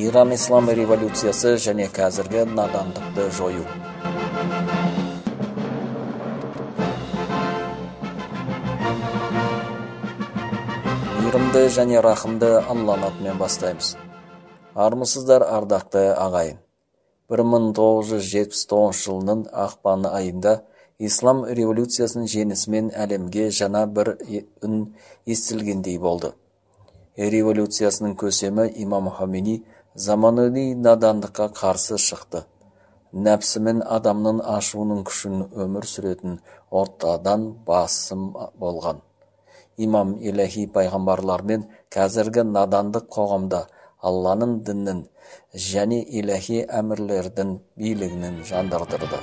Иран ислам революциясы және қазіргі надандықты жою. Мейірімді және рахымды Алланың атымен бастаймыз. Армысыздар, ардақты ағайын. 1979 жылының ақпан айында ислам революциясының жеңісімен әлемге жаңа бір үн естілгендей болды. Революциясының көсемі имам Хомейни заманауи надандыққа қарсы шықты. Нәпсімен адамның ашуының күшін өмір сүретін ортадан басым болған. Имам иләһи пайғамбарлармен қазіргі надандық қоғамда Алланың дінін және иләһи әмірлердің билігінің жандандырды.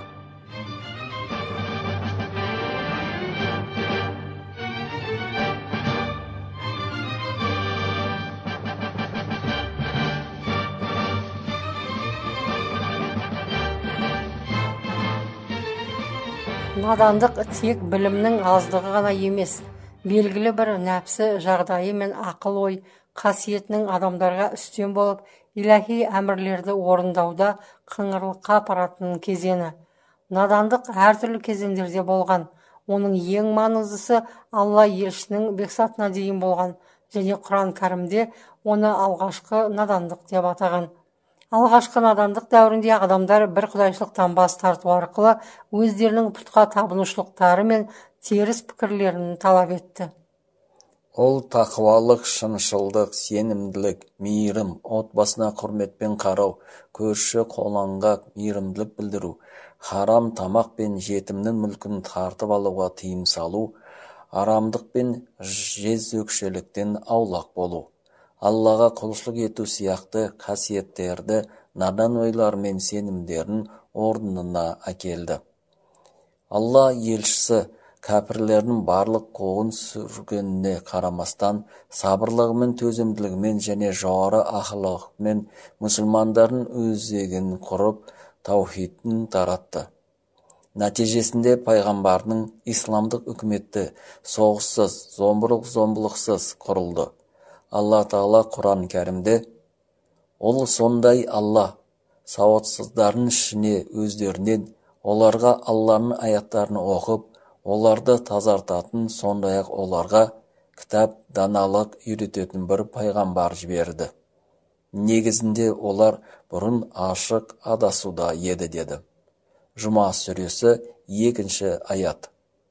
Надандық тек білімнің аздығы ғана емес, белгілі бір нәпсі жағдайы мен ақыл-ой қасиетінің адамдарға үстем болып, иләһи әмірлерді орындауда қыңырлыққа апаратын кезеңі. Надандық әртүрлі кезеңдерде болған, оның ең маңыздысы Алла елшінің бекзатына дейін болған және Құран кәрімде оны алғашқы надандық деп атаған. Алғашқы надандық дәуірінде адамдар бір құдайшылықтан бас тарту арқылы өздерінің пұтқа табынушылықтары мен теріс пікірлерін талап етті. Ол тақуалық, шыншылдық, сенімділік, мейірім, отбасына құрметпен қарау, көрші қолаңға мейірімділік білдіру, харам тамақ пен жетімнің мүлкін тартып алуға тыйым салу, арамдық пен жезөкшеліктен аулақ болу, Аллаға құлшылық ету сияқты қасиеттерді надан ойлар мен сенімдерін орнына әкелді. Алла елшісі кәпірлердің барлық қуғын сүргеніне қарамастан сабырлығымен, төзімділігімен және жоғары ақылымен мұсылмандардың өзегін құрып, таухидын таратты. Нәтижесінде пайғамбардың исламдық үкіметі соғыссыз, зомбылықсыз құрылды. Алла Тағала Құран кәрімде, ол сондай Алла, сауатсыздардың ішіне өздерінен, оларға Алланың аяттарын оқып, оларды тазартатын, сондай-ақ оларға кітап, даналық үйрететін бір пайғамбар жіберді. Негізінде олар бұрын ашық адасуда еді деді. Жұма сүресі 2 аят.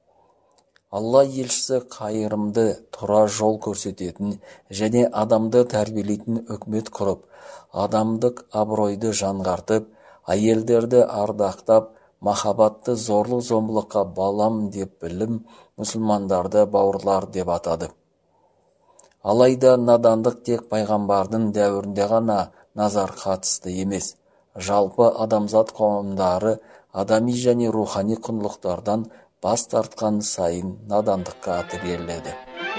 Алла елшісі қайырымды, тура жол көрсететін және адамды тәрбиелейтін үкімет құрып, адамдық абыройды жаңғартып, әйелдерді ардақтап, махаббатты зорлық-зомбылыққа балам деп білім, мұсылмандарды бауырлар деп атады. Алайда надандық тек пайғамбардың дәуірінде ғана назар қатысты емес, жалпы адамзат қоғамдары адами және рухани құндылықтардан бас тартқан сайын надандыққа тіреледі.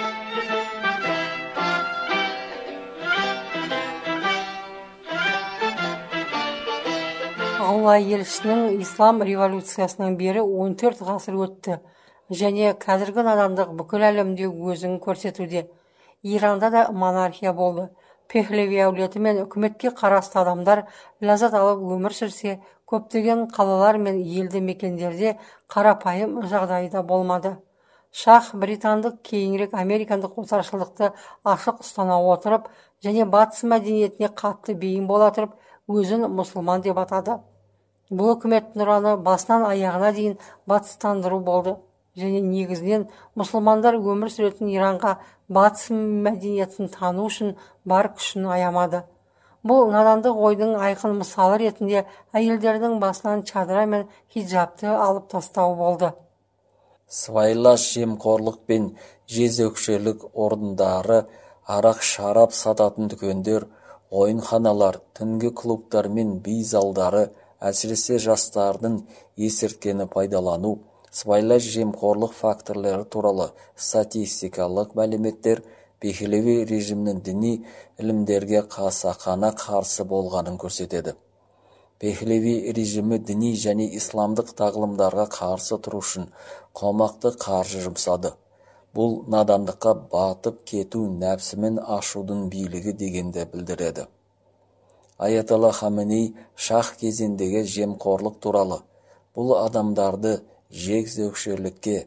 Алла елшісінің ислам революциясынан бері 14 ғасыр өтті және қазіргі надандық бүкіл әлемде өзін көрсетуде. Иранда да монархия болды. Пехлеви әулеті мен үкіметке қарасты адамдар ләззат алып өмір сүрсе, көптеген қалалар мен елді мекендерде қарапайым жағдайда болмады. Шах британдық кейінірек американдық отаршылдықты ашық ұстана отырып және батыс мәдениетіне қатты бейім бола тұрып, өзін мұсылман деп атады. Бұл үкіметтің ұраны басынан аяғына дейін батыстандыру болды және негізінен мұсылмандар өмір сүретін Иранға батыс мәдениетін тану үшін бар күшін аямады. Бұл надандық ойдың айқын мысалы ретінде әйелдердің басынан чадыра мен хиджабты алып тастау болды. Сыбайлас жемқорлық пен жезөкшелік орындары, арақ шарап сататын дүкендер, ойынханалар, түнгі клубтар мен би залдары, әсіресе жастардың есірткіні пайдалану, сыбайлас жемқорлық факторлары туралы статистикалық мәліметтер Пехлеви режимнің діни ілімдерге қасақана қарсы болғанын көрсетеді. Пехлеви режимі діни және исламдық тағылымдарға қарсы тұру үшін қомақты қаржы жұмсады. Бұл надандыққа батып кету, нәпсімен ашудың билігі дегенді білдіреді. Аятолла Хаменей шах кезіндегі жемқорлық туралы, бұл адамдарды жекзөкшелікке,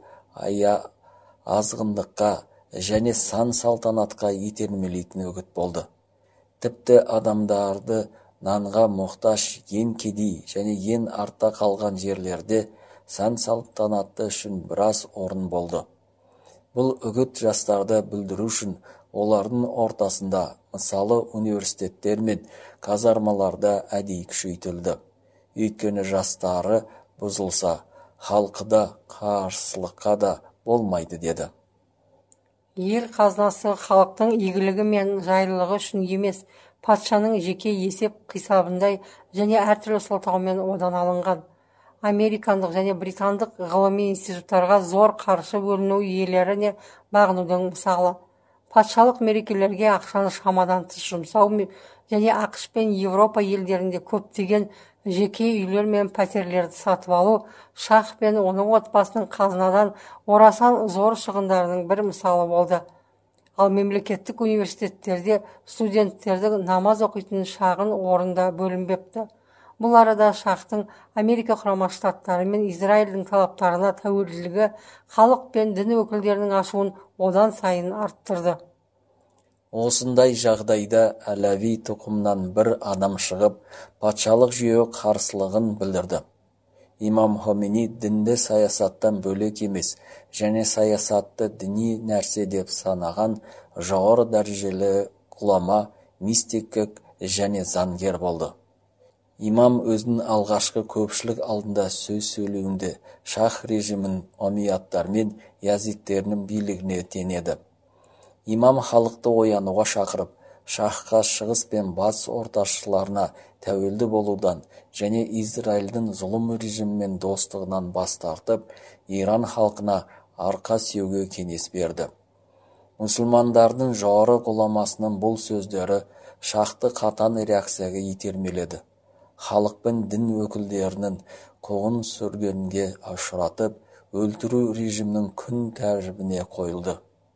азғындыққа және сан салтанатқа итермелейтін үгіт болды. Тіпті адамдарды нанға мұқтаж ең кедей және ең артта қалған жерлерде сан салтанаты үшін біраз орын болды. Бұл үгіт жастарды бүлдіру үшін олардың ортасында, мысалы университеттер мен казармаларда әдейі күшейтілді. Өйткені жастары бұзылса, халқы да қарсылыққа да болмайды деді. Ел қазынасы халықтың игілігі мен жайлылығы үшін емес, патшаның жеке есеп қисабындай және әртүрлі сылтаумен одан алынған. Американдық және британдық ғылыми институттарға зор қаржы бөліну иелеріне бағынудың мысалы. Патшалық мерекелерге ақшаны шамадан тыс жұмсау және ақш пен Европа елдерінде көптеген жеке үйлер мен пәтерлерді сатып алу шах пен оның отбасының қазынадан орасан зор шығындарының бір мысалы болды. Ал мемлекеттік университеттерде студенттердің намаз оқитын шағын орында бөлінбепті. Бұл арада шахтың Америка құрама штаттары мен Израильдің талаптарына тәуелділігі халық пен дін өкілдерінің ашуын одан сайын арттырды. Осындай жағдайда әләви тұқымнан бір адам шығып, патшалық жүйе қарсылығын білдірді. Имам Хомейни дінді саясаттан бөлек емес және саясатты діни нәрсе деп санаған жоғары дәрежелі ғұлама, мистик және заңгер болды. Имам өзінің алғашқы көпшілік алдында сөз сөйлеуінде шах режимін омейядтар мен язидтердің билігіне теңеді. Имам халықты оянуға шақырып, шахқа шығыс пен батыс орташыларына тәуелді болудан және Израильдің зұлым режиммен достығынан бас тартып, Иран халқына арқа сүйеуге кеңес берді. Мұсылмандардың жоғары ғұламасының бұл сөздері шахты қатаң реакцияға итермеледі. Халық пен дін өкілдерінің қуғын сүргінге ұшыратып, өлтіру режимнің күн тәртібіне қойылды.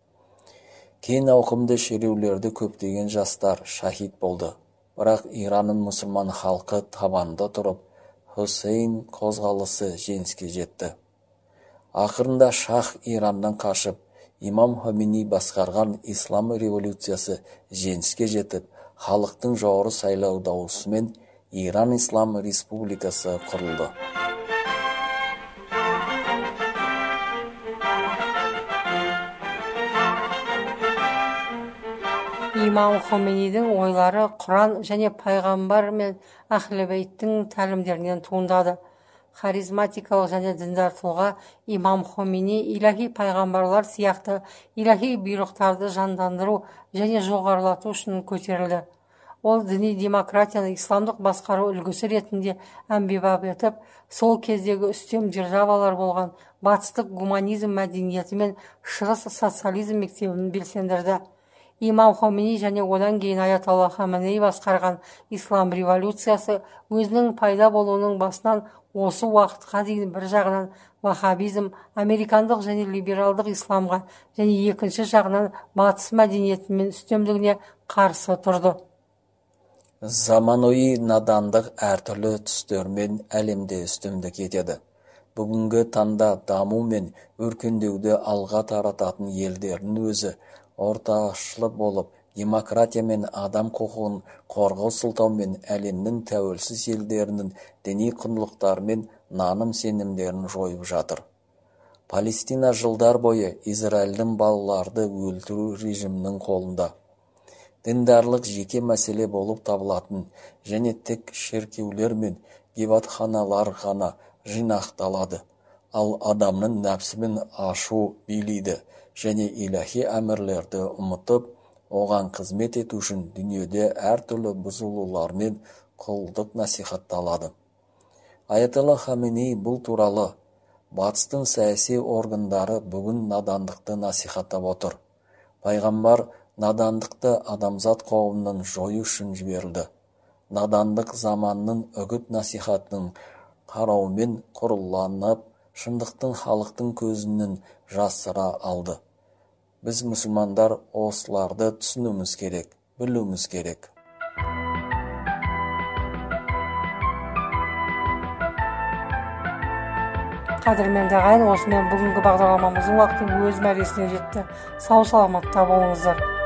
Кең ауқымды шерулерді көптеген жастар шахид болды. Бірақ Иранның мұсылман халқы табанда тұрып, Хусейн қозғалысы жеңіске жетті. Ақырында шах Ираннан қашып, имам Хомейни басқарған ислам революциясы жеңіске жетіп, халықтың жоғары сайлау дауысымен Иран Ислам Республикасы құрылды. Имам Хомейнидің ойлары Құран және пайғамбар мен Ахлі-Бейттің тәлімдерінен туындады. Харизматикалық және діндар тұлға Имам Хомейни илахи пайғамбарлар сияқты илахи бұйрықтарды жандандыру және жоғарылату үшін көтерілді. Ол діни демократияны исламдық басқару үлгісі ретінде әмбебап етіп, сол кездегі үстем державалар болған батыстық гуманизм мәдениеті мен шығыс социализм мектебін белсендірді. Имам Хомейни және одан кейін Аятолла Хаменей басқарған ислам революциясы өзінің пайда болуының басынан осы уақытқа дейін бір жағынан вахабизм, американдық және либералдық исламға және екінші жағынан батыс мәдениеті мен үстемдігіне қарсы тұрды. Заманауи надандық әртүрлі түстермен әлемде үстемдік етеді. Бүгінгі таңда даму мен өркендеуді алға тарататын елдердің өзі орташылы болып, демократия мен адам құқығын қорғау сылтаумен әлемнің тәуелсіз елдерінің діни құндылықтары мен наным сенімдерін жойып жатыр. Палестина жылдар бойы Израильдің балаларды өлтіру режимінің қолында. Діндарлық жеке мәселе болып табылатын және тек шіркеулер мен ғибадатханалар ғана жинақталады. Ал адамның нәпсімен ашу билейді және илахи әмірлерді ұмытып, оған қызмет ету үшін дүниеде әртүрлі бұзылулар мен құлдық насихатталады. Аятолла Хаменей бұл туралы батыстың саяси органдары бүгін надандықты насихаттап отыр. Пайғамбар надандықты адамзат қауымның жою үшін жіберілді. Надандық заманның үгіт насихатының қарауымен құрыланып, шындықтың халықтың көзінің жасыра алды. Біз мұсылмандар осыларды түсінуіміз керек, білуіміз керек. Қадірменді ағайын, осымен бүгінгі бағдарламамыздың уақыты өз мәресіне жетті. Сау саламатта болыңыздар.